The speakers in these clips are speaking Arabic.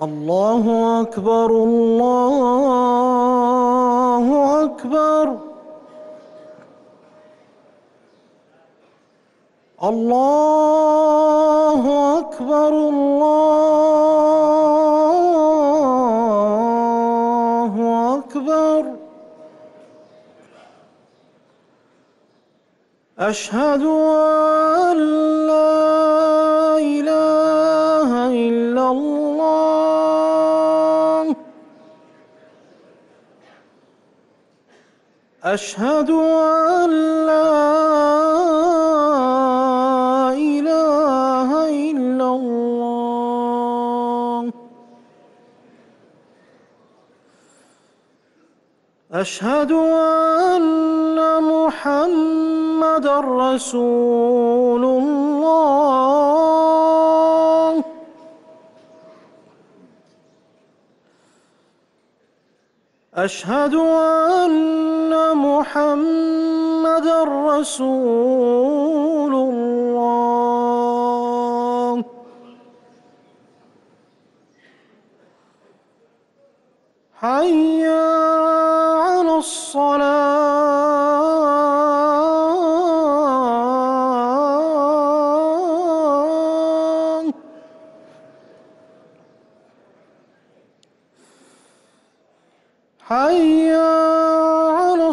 الله أكبر الله أكبر الله أكبر الله أكبر. أشهد أن لا إله إلا الله. أشهد أن لا إله إلا الله. أشهد أن محمدًا رسول الله. أشهد أن محمدًا رسول الله. حي على الصلاة. حي على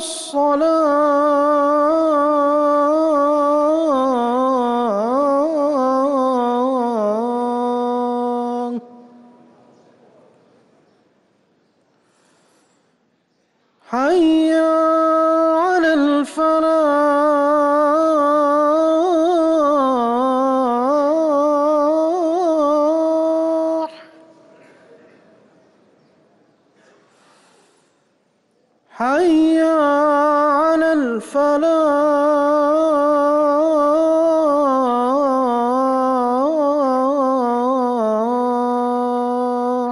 الصلاة. حي على الفلاح. حي على الفلاح.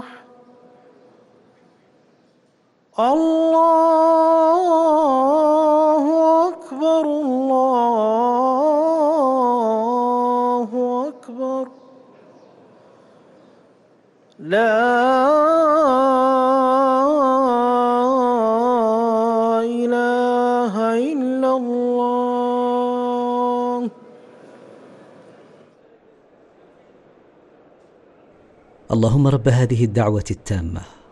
الله أكبر الله أكبر. لا إله إلا الله. اللهم رب هذه الدعوة التامة